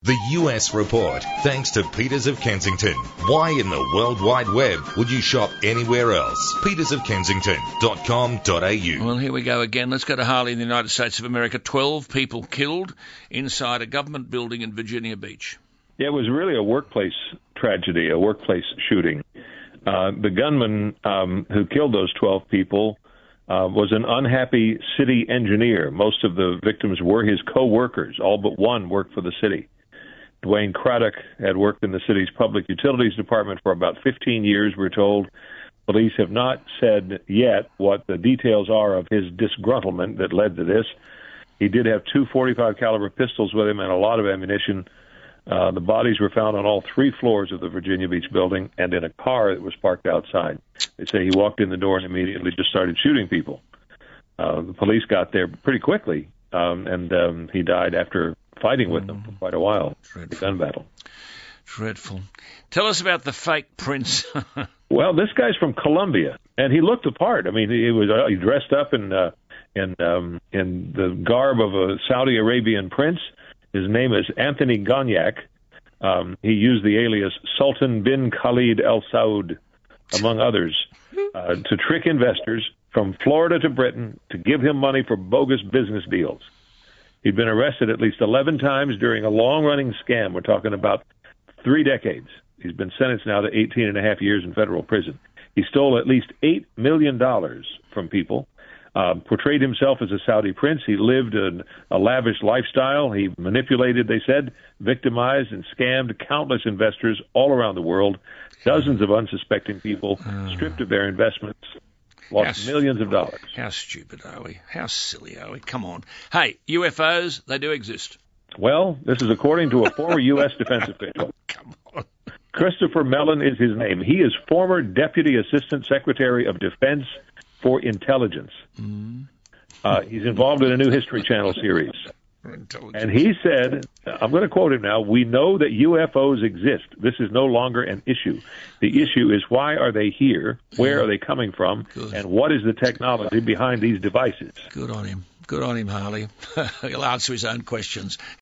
The US Report, thanks to Peters of Kensington. Why in the World Wide Web would you shop anywhere else? petersofkensington.com.au. Well, here we go again. Let's go to Harley in the United States of America. 12 people killed inside a government building in Virginia Beach. Yeah, it was really a workplace tragedy, a workplace shooting. The gunman who killed those 12 people was an unhappy city engineer. Most of the victims were his co-workers. All but one worked for the city. Dwayne Craddock had worked in the city's public utilities department for about 15 years, we're told. Police have not said yet what the details are of his disgruntlement that led to this. He did have two .45 caliber pistols with him and a lot of ammunition. The bodies were found on all 3 floors of the Virginia Beach building and in a car that was parked outside. They say he walked in the door and immediately just started shooting people. The police got there pretty quickly, and he died after fighting with them for quite a while. The gun battle. Dreadful. Tell us about the fake prince. Well, this guy's from Colombia, and he looked the part. I mean, he dressed up in the garb of a Saudi Arabian prince. His name is Anthony Gonyak. He used the alias Sultan bin Khalid Al Saud, among others, to trick investors from Florida to Britain to give him money for bogus business deals. He'd been arrested at least 11 times during a long-running scam. We're talking about 3 decades. He's been sentenced now to 18 and a half years in federal prison. He stole at least $8 million from people. Portrayed himself as a Saudi prince. He lived a lavish lifestyle. He manipulated, they said, victimized and scammed countless investors all around the world. Dozens of unsuspecting people stripped of their investments, lost millions of dollars. How stupid are we? How silly are we? Come on. Hey, UFOs, they do exist. Well, this is according to a former U.S. defense official. Come on. Christopher Mellon is his name. He is former Deputy Assistant Secretary of Defense for Intelligence. He's involved in a new History Channel series. And he said, I'm going to quote him now, "We know that UFOs exist. This is no longer an issue. The issue is why are they here, where are they coming from, and what is the technology behind these devices?" Good on him. Good on him, Harley. He'll answer his own questions.